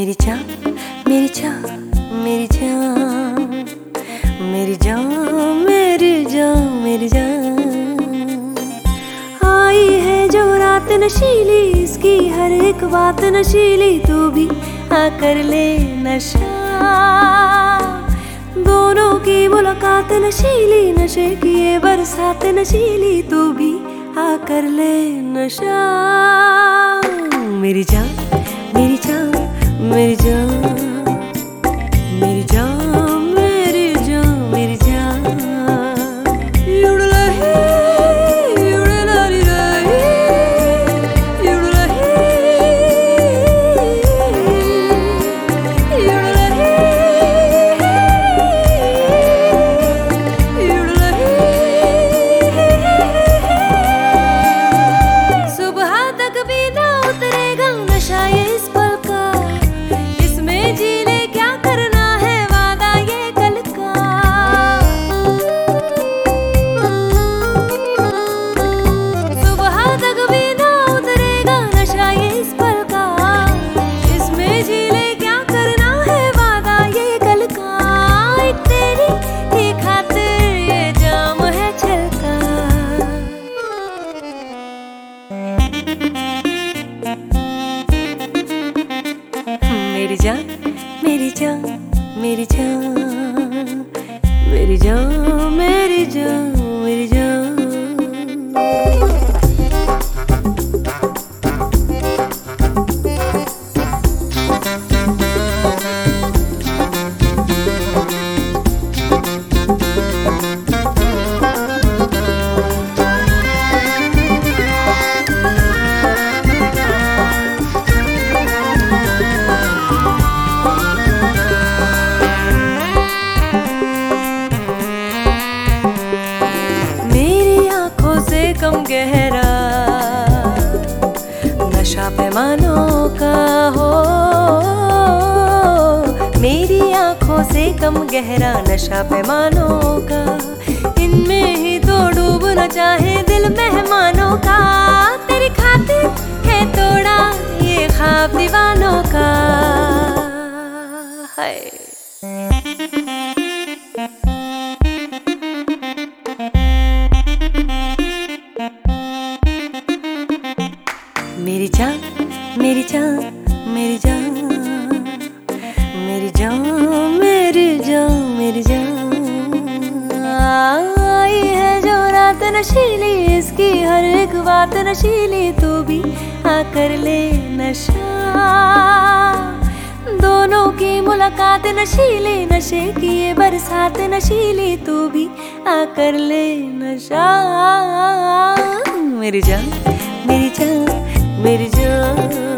मेरी जान, मेरी जान, मेरी जान, मेरी जान, मेरी जान, मेरी जान। आई है जो रात नशीली, इसकी हर एक बात नशीली, तू भी आकर ले नशा। दोनों की मुलाकात नशीली, नशे की ये बरसात नशीली, तू भी आकर ले नशा। मेरी जान, मेरी जान, मेरी जान, मेरी जान, मेरी जान, मेरी जान। युड़लही, युड़लरी रही, युड़लही, युड़लही, युड़लही। सुबह तक भी ना उतरेगा नशा ये इस पल का, इसमें जी ले क्या करना है वादा ये कल का। सुबह तक भी ना उतरेगा नशा ये इस पल का, इसमें जी ले क्या करना है वादा ये कल का। एक तेरी ही खातिर ये जाम है छलका। मेरी जान, मेरी जान, मेरी जान, मेरी जान, मेरी जान, मेरी जान। कम गहरा नशा पैमानों का हो, मेरी आंखों से कम गहरा नशा पैमानों का। इनमें ही तो डूबना चाहे दिल मेहमानों का। तेरी खातिर है तोड़ा ये ख्वाब दीवानों का। हाय मेरी जान, मेरी जान, मेरी जान, मेरी जान, मेरी जान, मेरी जान। आई है जो रात नशीली, इसकी हर एक बात नशीली, तू भी आकर ले नशा। दोनों की मुलाकात नशीली, नशे की ये बरसात नशीली, तू भी आकर ले नशा। मेरी जान, मेरी जान, मेरी जान।